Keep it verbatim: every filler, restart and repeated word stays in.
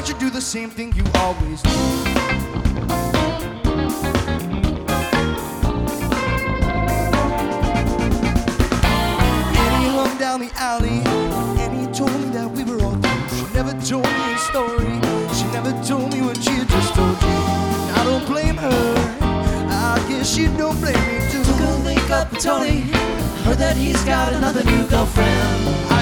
don't you do the same thing you always do? And he hung down the alley, and he told me that we were all through. She never told me a story, she never told me what she had just told you. And I don't blame her, I guess she don't blame me too. Took a link up with Tony, heard that he's got another new girlfriend.